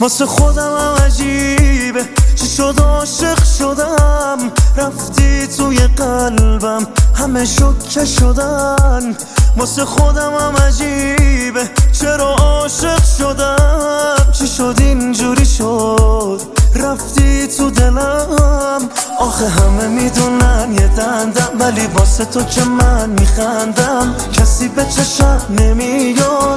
واسه خودم هم عجیبه چی شد عاشق شدم، رفتی توی قلبم همه شوکه شدن. واسه خودم هم عجیبه چرا عاشق شدم، چی شد اینجوری شد رفتی تو دلم. آخه همه میدونن یه دندم، ولی واسه تو که من میخندم. کسی به چشم نمیاد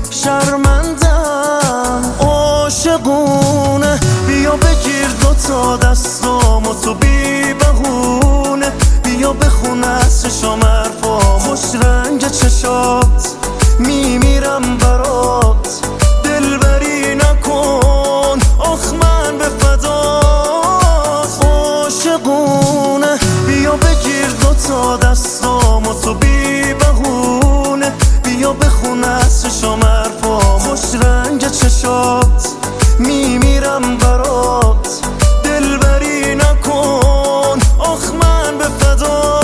شرمندم. عاشقونه بیا بگیر دوتا دستامو تو بی بهونه، بیا بخون از چشام حرفا خوش رنگ چشات، میمیرم برات دلبری نکن آخ من به فدات. عاشقونه بیا بگیر دوتا دستامو تو بی بهونه، بیا بخون از چشام حرفا خوش رنگ چشات، میمیرم برات دلبری نکن آخ من به فدات.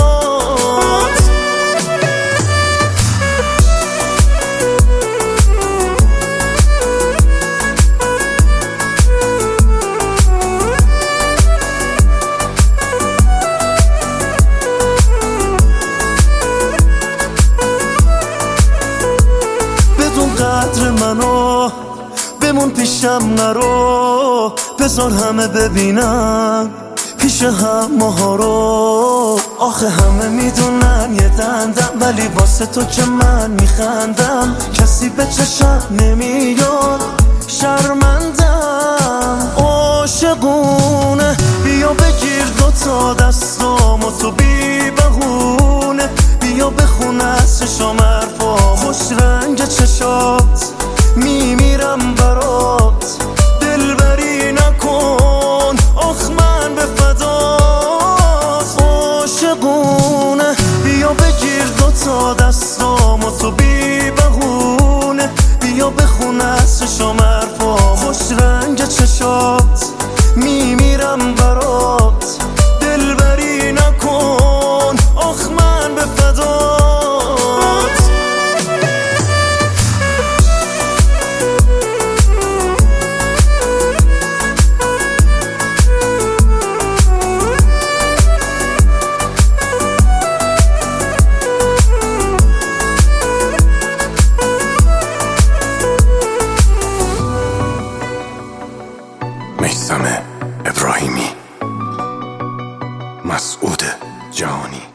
بدون قدر منو بمون پیشم نرو، بذار همه ببینم پیش هم ماها رو. آخه همه میدونن یه دندم، ولی واسه تو که من میخندم. کسی به چشم نمیاد شرمندم. عاشقونه بیا بگیر دوتا دستامو تو بی بهونه، بیا بخون از چشام حرفا خوش رنگ چشات، میمیرم برات دلبری نکن آخ من به فدات. عاشقونه بیا بگیر دوتا دستامو تو بی بهونه، بیا بخون از چشام حرفا خوش رنگ چشات، میمیرم برات دلبری نکن آخ من به فدات. میثم ابراهیمی، مسعود جهانی.